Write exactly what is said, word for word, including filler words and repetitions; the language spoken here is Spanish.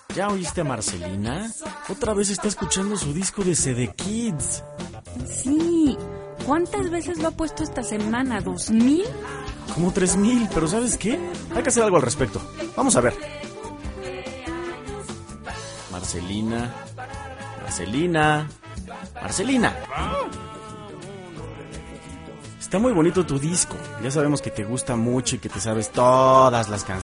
¿Ya oíste a Marcelina? Otra vez está escuchando su disco de C D Kids. Sí. ¿Cuántas veces lo ha puesto esta semana? ¿Dos mil? Como tres mil, pero ¿sabes qué? Hay que hacer algo al respecto. Vamos a ver. Marcelina. Marcelina. Marcelina. Está muy bonito tu disco. Ya sabemos que te gusta mucho y que te sabes todas las canciones.